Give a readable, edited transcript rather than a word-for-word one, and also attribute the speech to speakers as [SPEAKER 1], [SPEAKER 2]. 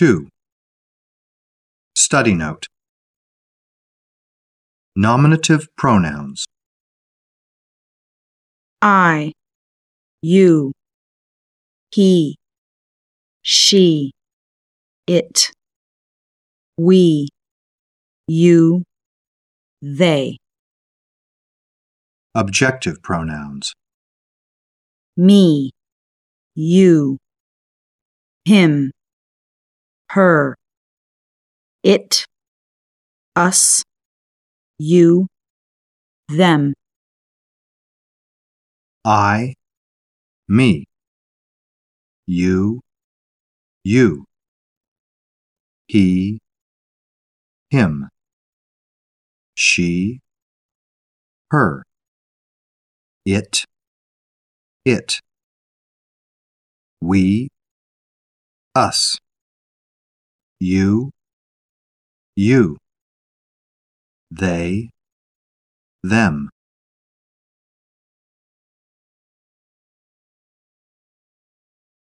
[SPEAKER 1] 2. Study note. Nominative pronouns.
[SPEAKER 2] I, you, he, she, it, we, you, they.
[SPEAKER 1] Objective pronouns.
[SPEAKER 2] Me, you, him, her, it, us, you, them.
[SPEAKER 1] I, me. You, he, him. She, her. It, we, us. You, they, them.